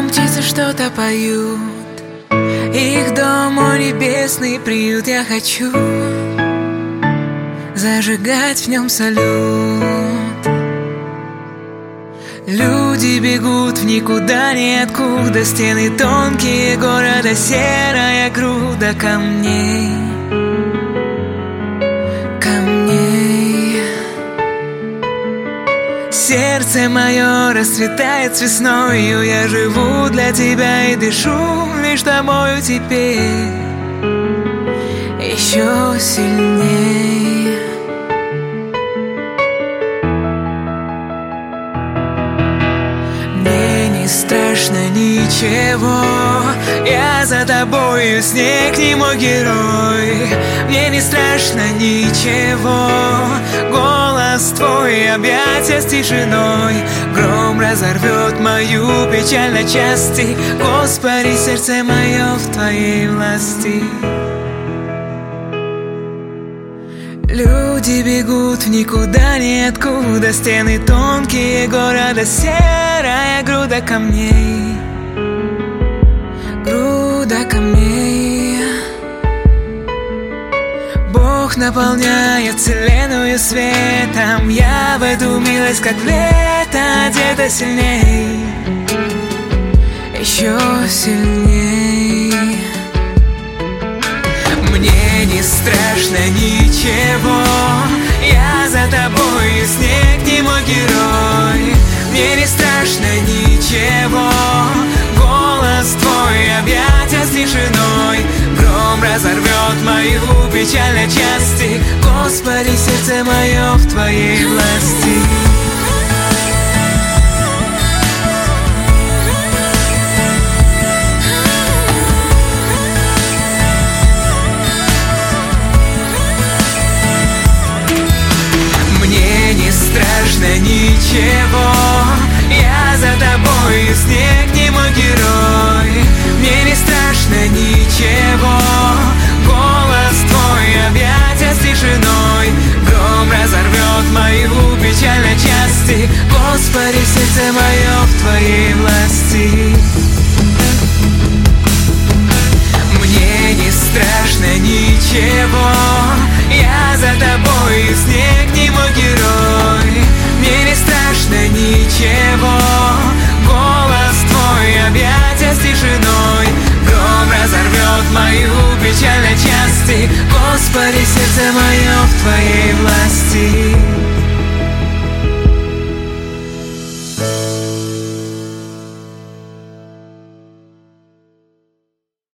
птицы что-то поют, их дом мой небесный приют. Я хочу зажигать в нем салют. Люди бегут в никуда, ниоткуда, стены тонкие города, серая груда камней. Сердце мое расцветает весною, я живу для тебя и дышу лишь тобою теперь еще сильней. Мне не страшно ничего, я за тобою, снег не мой герой. Мне не страшно ничего, голос твой, объятия с тишиной. Гром разорвет мою печаль на части, Господи, сердце мое в твоей власти. Люди бегут в никуда, ниоткуда, стены тонкие города, серая груда камней. Груда камней. Бог наполняет вселенную светом, я в эту милость, как лето, одета сильней, еще сильней. Мне не страшно ничего, я за тобой, снег не мой герой. Мне не страшно ничего, голос твой, объятия с тишиной. Гром разорвет мою печаль на части, Господи, сердце мое в твоей власти. Страшно ничего, я за тобой, снег не мой герой. Мне не страшно ничего, голос твой, объятия с тишиной. Гром разорвет мою печаль на части, Господи, сердце мое в твоей власти. Мне не страшно ничего, я за тобой, снег не мой герой. Мне не страшно ничего, голос твой, объятия с тишиной. Гром разорвет мою печаль на части, Господи, сердце мое в твоей власти.